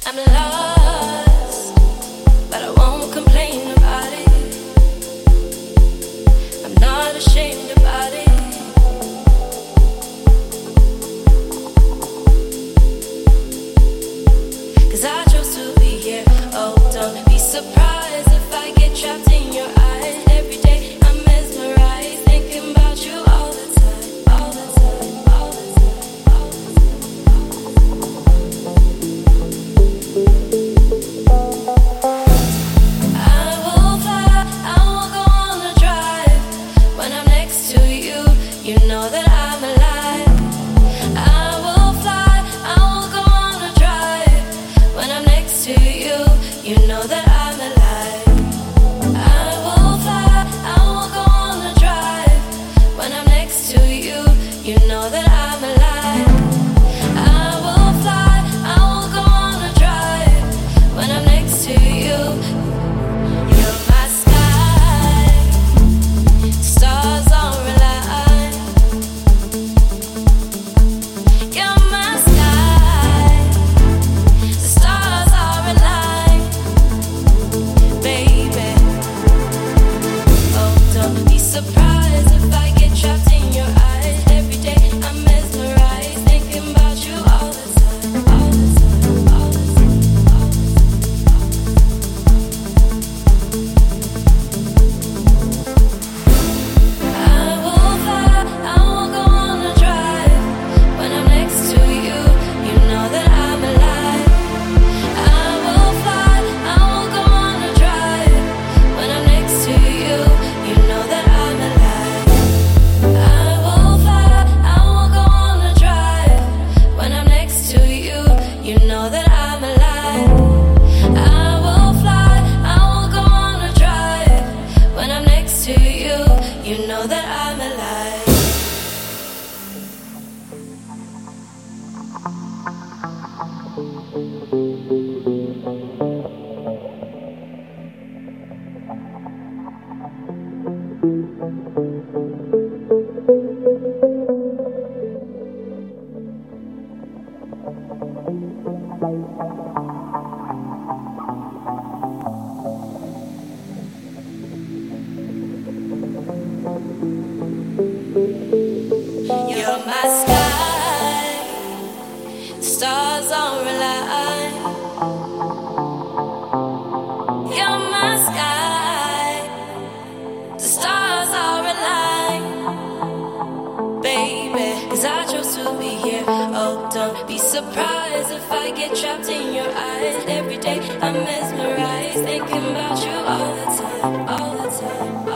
I'm lost, but I won't complain about it. I'm not ashamed about it. 'Cause I chose to be here. Oh, don't be surprised if I get trapped in your eyes. Every day I'm mesmerized, thinking about you all the time, all the time, all the time, all the time. I will fly, I will go on a drive. When I'm next to you, you know that I'm alive. I will fly, I will go on a drive. When I'm next to you, you know that I'm alive. I will fly, I will go on a drive. When I'm next to you, you know that I'm alive. I will fly, I will go on a drive. When I'm next to you, you're my sky. Stars are aligned. You're my sky. The stars are aligned, baby. Oh, don't be surprised if I get trapped in your eyes. Every day I'm mesmerized, thinking about you all the time, all the time, all the time, all the time. I will fly, I will go on a drive. When I'm next to you, you know that I'm alive. I will fly, I will go on a drive. When I'm next to you, you know that I'm alive. I will fly, I will go on a drive. When I'm next to you, you know that I'm alive. I will fly, I will go on a drive. When I'm next to you, you know that I'm alive. You're my sky. Stars are aligned. You're my sky. The stars are aligned, baby. 'Cause I chose to be here. Oh, don't be surprised if I get trapped in your eyes. Every day I'm mesmerized, thinking about you all the time, all the time.